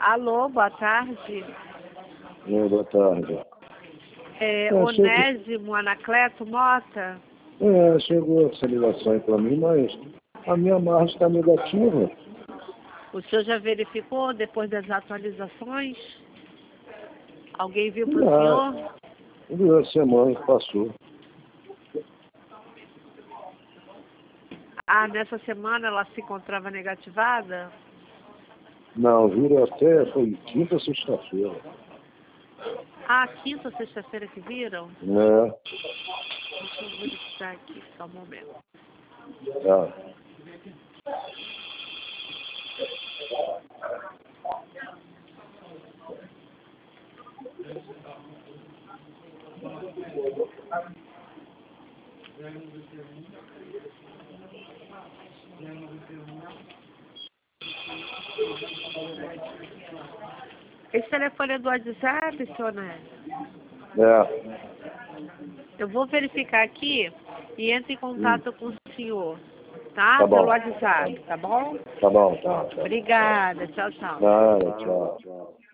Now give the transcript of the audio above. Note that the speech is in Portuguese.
Alô, boa tarde. Boa tarde. Onésimo Anacleto Mota? Chegou essa ligação aí para mim, mas a minha margem está negativa. O senhor já verificou depois das atualizações? Alguém viu para o senhor? 2 semanas passou. Nessa semana ela se encontrava negativada? Não, viram até, foi quinta, sexta-feira. Quinta ou sexta-feira que viram? Deixa eu verificar aqui, só um momento. Tá. Esse telefone é do WhatsApp, senhor Onésimo? Eu vou verificar aqui e entro em contato com o senhor, tá? Tá bom. Pelo WhatsApp, tá bom? Tá bom, tá. Obrigada, tchau, tchau. Nada, tchau.